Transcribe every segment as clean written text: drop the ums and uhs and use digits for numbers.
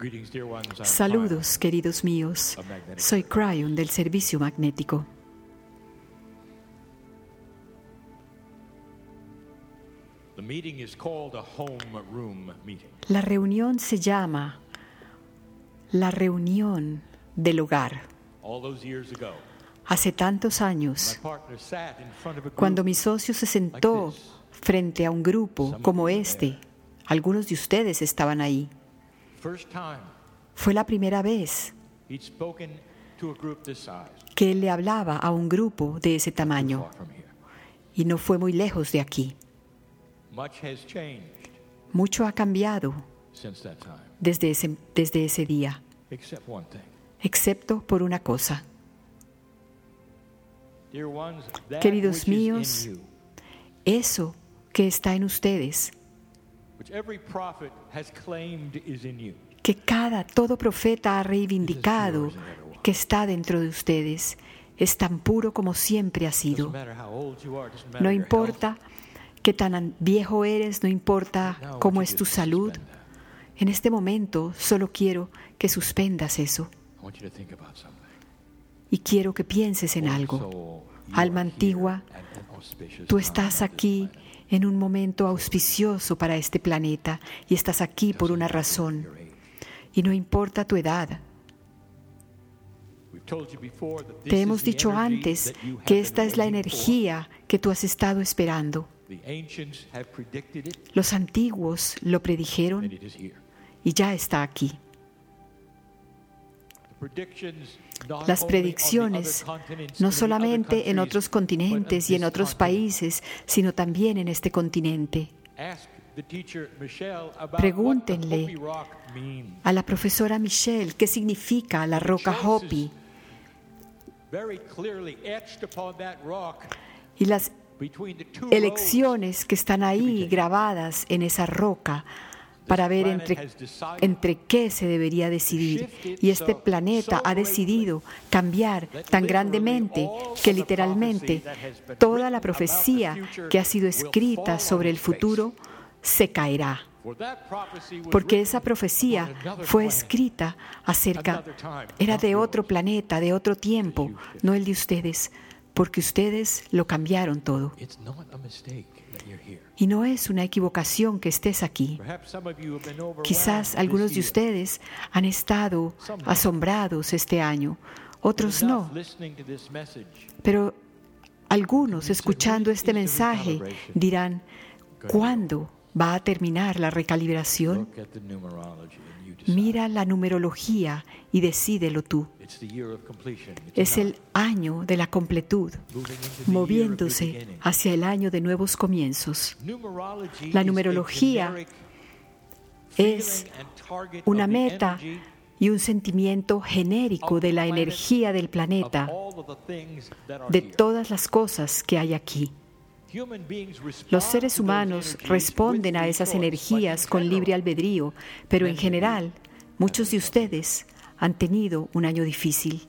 Saludos, queridos míos. Soy Cryon del Servicio Magnético. La reunión se llama la reunión del hogar. Hace tantos años, cuando mi socio se sentó frente a un grupo como este, algunos de ustedes estaban ahí. Fue la primera vez que él le hablaba a un grupo de ese tamaño, y no fue muy lejos de aquí. Mucho ha cambiado desde ese día, excepto por una cosa. Queridos míos, eso que está en ustedes, que todo profeta ha reivindicado que está dentro de ustedes, es tan puro como siempre ha sido. No importa qué tan viejo eres, no importa cómo es tu salud. En este momento solo quiero que suspendas eso. Y quiero que pienses en algo. Alma antigua, tú estás aquí en un momento auspicioso para este planeta y estás aquí por una razón. Y no importa tu edad. Te hemos dicho antes que esta es la energía que tú has estado esperando. Los antiguos lo predijeron y ya está aquí. Las predicciones, no solamente en otros continentes y en otros países, sino también en este continente. Pregúntenle a la profesora Michelle qué significa la roca Hopi. Y las elecciones que están ahí grabadas en esa roca para ver entre qué se debería decidir. Y este planeta ha decidido cambiar tan grandemente que literalmente toda la profecía que ha sido escrita sobre el futuro se caerá. Porque esa profecía fue escrita era de otro planeta, de otro tiempo, no el de ustedes, porque ustedes lo cambiaron todo. Y no es una equivocación que estés aquí. Quizás algunos de ustedes han estado asombrados este año, otros no. Pero algunos, escuchando este mensaje, dirán, ¿cuándo va a terminar la recalibración? Mira la numerología y decídelo tú. Es el año de la completud, moviéndose hacia el año de nuevos comienzos. La numerología es una meta y un sentimiento genérico de la energía del planeta, de todas las cosas que hay aquí. Los seres humanos responden a esas energías con libre albedrío, pero en general, muchos de ustedes han tenido un año difícil.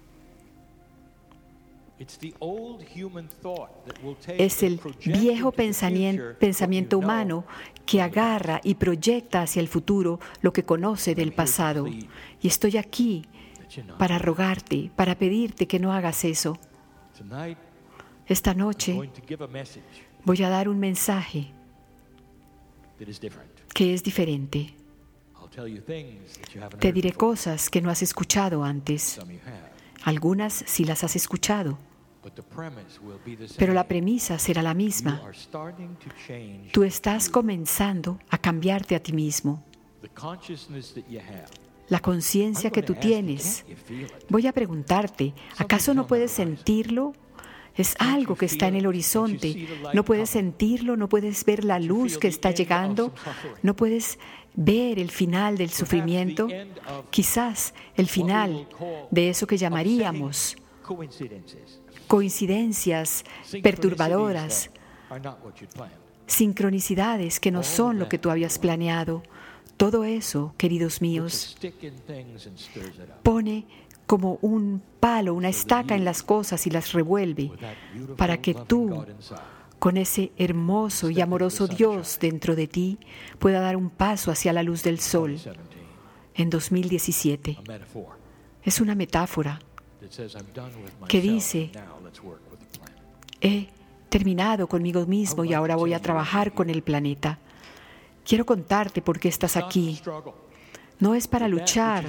Es el viejo pensamiento humano que agarra y proyecta hacia el futuro lo que conoce del pasado. Y estoy aquí para rogarte, para pedirte que no hagas eso. Esta noche voy a dar un mensaje que es diferente. Te diré cosas que no has escuchado antes. Algunas sí las has escuchado, pero la premisa será la misma. Tú estás comenzando a cambiarte a ti mismo. La conciencia que tú tienes. Voy a preguntarte, ¿acaso no puedes sentirlo? Es algo que está en el horizonte. No puedes sentirlo, no puedes ver la luz que está llegando, no puedes ver el final del sufrimiento. Quizás el final de eso que llamaríamos coincidencias perturbadoras, sincronicidades que no son lo que tú habías planeado. Todo eso, queridos míos, pone como un palo, una estaca en las cosas y las revuelve para que tú, con ese hermoso y amoroso Dios dentro de ti, pueda dar un paso hacia la luz del sol. en 2017. Es una metáfora que dice: he terminado conmigo mismo y ahora voy a trabajar con el planeta. Quiero contarte por qué estás aquí. No es para luchar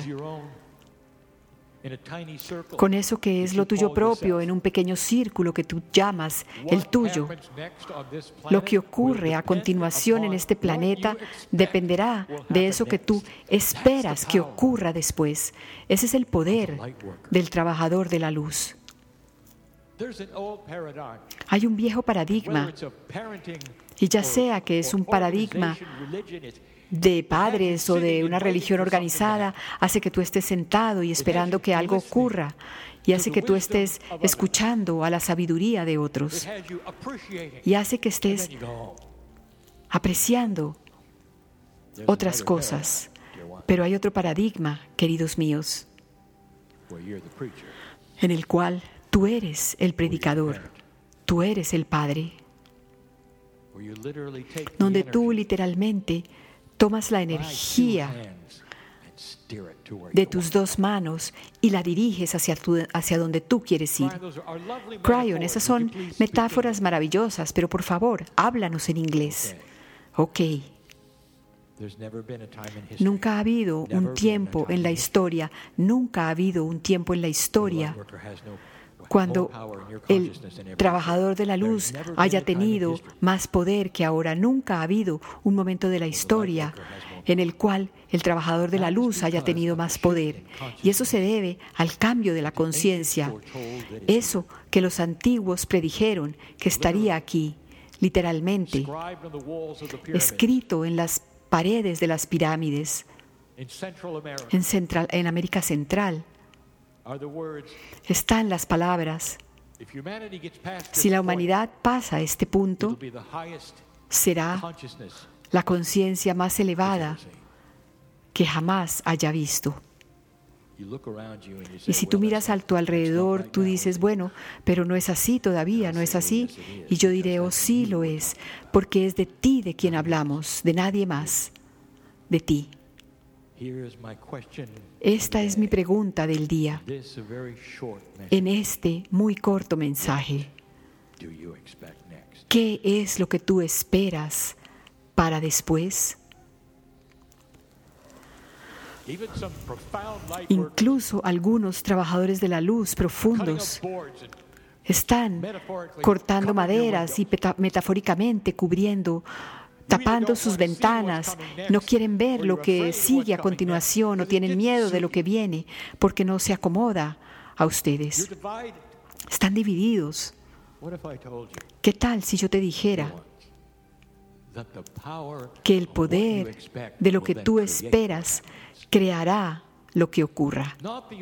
con eso que es lo tuyo propio en un pequeño círculo que tú llamas el tuyo. Lo que ocurre a continuación en este planeta dependerá de eso que tú esperas que ocurra después. Ese es el poder del trabajador de la luz. Hay un viejo paradigma, y ya sea que es un paradigma de padres o de una religión organizada, hace que tú estés sentado y esperando que algo ocurra, y hace que tú estés escuchando a la sabiduría de otros, y hace que estés apreciando otras cosas. Pero hay otro paradigma, queridos míos, en el cual tú eres el predicador, tú eres el Padre, donde tú literalmente tomas la energía de tus dos manos y la diriges hacia donde tú quieres ir. Cryon, esas son metáforas maravillosas, pero por favor, háblanos en inglés. Ok. Nunca ha habido un tiempo en la historia, cuando el trabajador de la luz haya tenido más poder que ahora. Nunca ha habido un momento de la historia en el cual el trabajador de la luz haya tenido más poder. Y eso se debe al cambio de la conciencia. Eso que los antiguos predijeron que estaría aquí, literalmente, escrito en las paredes de las pirámides en América Central. Están las palabras: si la humanidad pasa a este punto, será la conciencia más elevada que jamás haya visto. Y si tú miras a tu alrededor, tú dices: bueno, pero no es así todavía, no es así. Y yo diré: oh, sí lo es, porque es de ti de quien hablamos, de nadie más, de ti. Esta es mi pregunta del día, en este muy corto mensaje. ¿Qué es lo que tú esperas para después? Incluso algunos trabajadores de la luz profundos están cortando maderas y metafóricamente tapando sus ventanas. No quieren ver lo que sigue a continuación o tienen miedo de lo que viene porque no se acomoda a ustedes. Están divididos. ¿Qué tal si yo te dijera que el poder de lo que tú esperas creará lo que ocurra?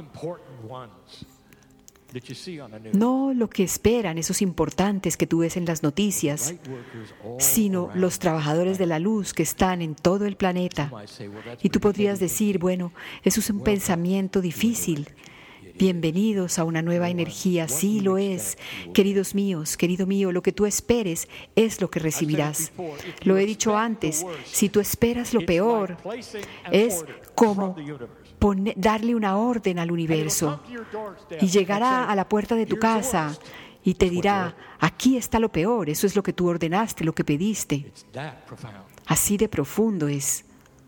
No lo que esperan esos importantes que tú ves en las noticias, sino los trabajadores de la luz que están en todo el planeta. Y tú podrías decir: bueno, eso es un pensamiento difícil. Bienvenidos a una nueva energía. Sí lo es. Queridos míos, querido mío, lo que tú esperes es lo que recibirás. Lo he dicho antes, si tú esperas lo peor, es como darle una orden al universo, y llegará a la puerta de tu casa y te dirá: aquí está lo peor, eso es lo que tú ordenaste, lo que pediste. Así de profundo es.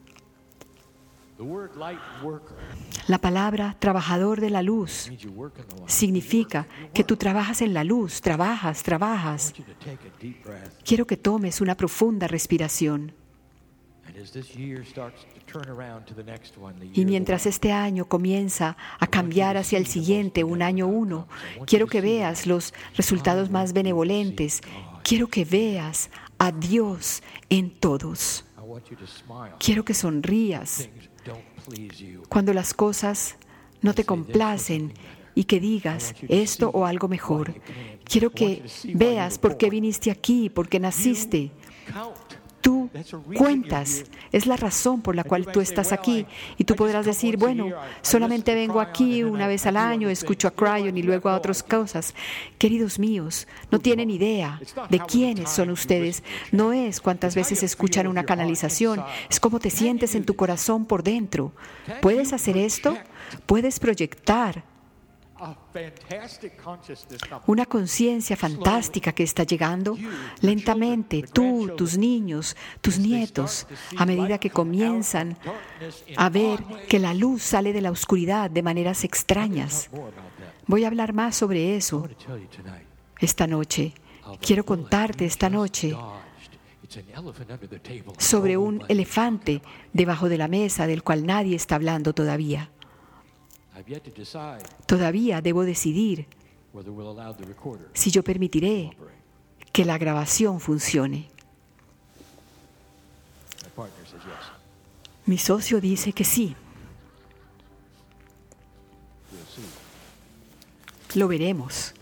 La palabra trabajador de la luz significa que tú trabajas en la luz, trabajas. Quiero que tomes una profunda respiración. Y mientras este año comienza a cambiar hacia el siguiente, un año 1, quiero que veas los resultados más benevolentes. Quiero que veas a Dios en todos. Quiero que sonrías cuando las cosas no te complacen y que digas esto o algo mejor. Quiero que veas por qué viniste aquí, por qué naciste. Tú cuentas. Es la razón por la cual tú estás aquí. Y tú podrás decir, bueno, solamente vengo aquí una vez al año, escucho a Cryon y luego a otras cosas. Queridos míos, no tienen idea de quiénes son ustedes. No es cuántas veces escuchan una canalización, es cómo te sientes en tu corazón por dentro. ¿Puedes hacer esto? Puedes proyectar una conciencia fantástica que está llegando lentamente, tú, tus niños, tus nietos, a medida que comienzan a ver que la luz sale de la oscuridad de maneras extrañas. Voy a hablar más sobre eso esta noche. Quiero contarte esta noche sobre un elefante debajo de la mesa del cual nadie está hablando todavía. Todavía debo decidir si yo permitiré que la grabación funcione. Mi socio dice que sí. Lo veremos.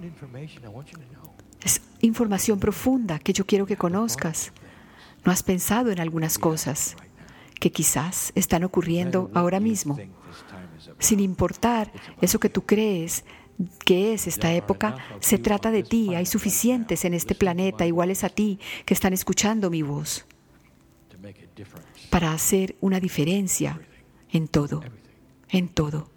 Es información profunda que yo quiero que conozcas. ¿No has pensado en algunas cosas que quizás están ocurriendo ahora mismo? Sin importar eso que tú crees que es esta época, se trata de ti. Hay suficientes en este planeta, iguales a ti, que están escuchando mi voz para hacer una diferencia en todo, en todo.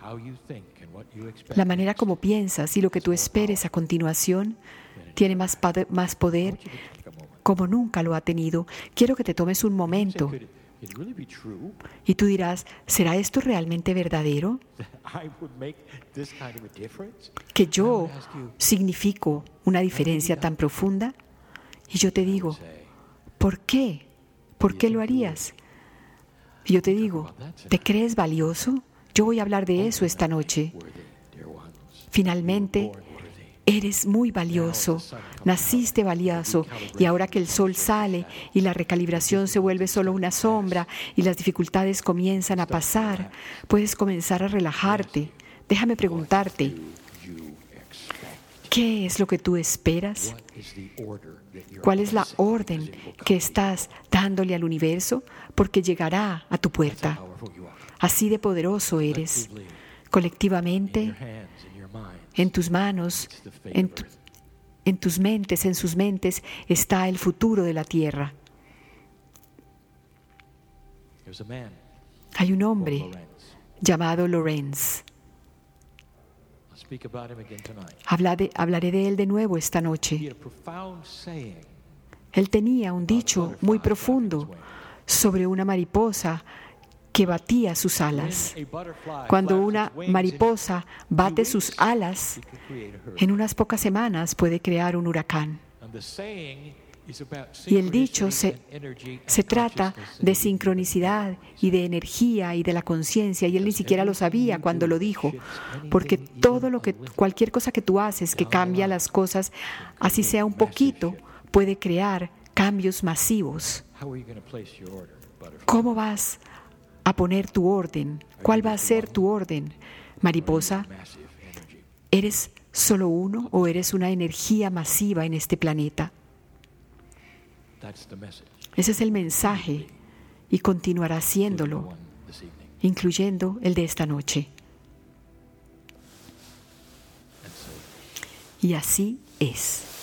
La manera como piensas y lo que tú esperes a continuación tiene más poder como nunca lo ha tenido. Quiero que te tomes un momento y tú dirás, ¿será esto realmente verdadero? ¿Que yo significo una diferencia tan profunda? Y yo te digo, ¿por qué? ¿Por qué lo harías? Y yo te digo, ¿te crees valioso? Yo voy a hablar de eso esta noche. Finalmente, eres muy valioso, naciste valioso, y ahora que el sol sale y la recalibración se vuelve solo una sombra y las dificultades comienzan a pasar, puedes comenzar a relajarte. Déjame preguntarte, ¿qué es lo que tú esperas? ¿Cuál es la orden que estás dándole al universo? Porque llegará a tu puerta. Así de poderoso eres. Colectivamente, en tus manos, en tus mentes, en sus mentes, está el futuro de la tierra. Hay un hombre llamado Lorenz. Hablaré de él de nuevo esta noche. Él tenía un dicho muy profundo sobre una mariposa que batía sus alas. Cuando una mariposa bate sus alas, en unas pocas semanas puede crear un huracán. Y el dicho se trata de sincronicidad y de energía y de la conciencia, y él ni siquiera lo sabía cuando lo dijo, porque cualquier cosa que tú haces que cambia las cosas, así sea un poquito, puede crear cambios masivos. ¿Cómo vas a poner tu orden? ¿Cuál va a ser tu orden? Mariposa, ¿eres solo uno o eres una energía masiva en este planeta? Ese es el mensaje y continuará siéndolo, incluyendo el de esta noche. Y así es.